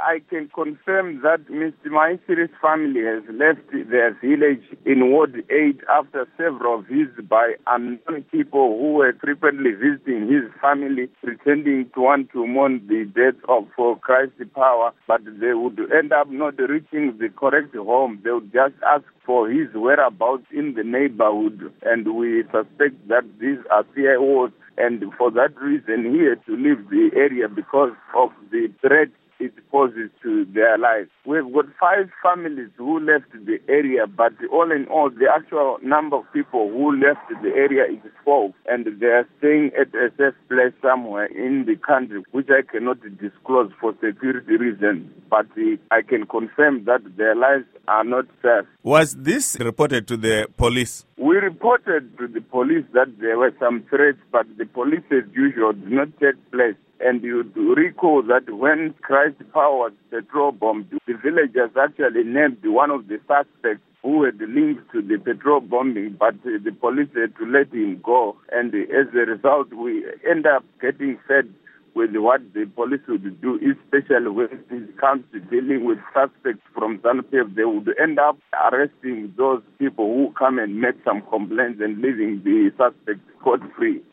I can confirm that Mr. Maisiri's family has left their village in Ward 8 after several visits by unknown people who were frequently visiting his family, pretending to want to mourn the death of Christ Power, but they would end up not reaching the correct home. They would just ask for his whereabouts in the neighborhood, and we suspect that these are CIOs, and for that reason he had to leave the area because of the threat it poses to their lives. We've got 5 families who left the area, but all in all, the actual number of people who left the area is 4, and they are staying at a safe place somewhere in the country, which I cannot disclose for security reasons, but I can confirm that their lives are not safe. Was this reported to the police? We reported to the police that there were some threats, but the police, as usual, did not take place. And you do recall that when Christ Power was petrol bombed, the villagers actually named one of the suspects who had linked to the petrol bombing, but the police had to let him go. And as a result, we end up getting fed with what the police would do, especially when it comes to dealing with suspects from ZANU-PF. They would end up arresting those people who come and make some complaints and leaving the suspects scot-free.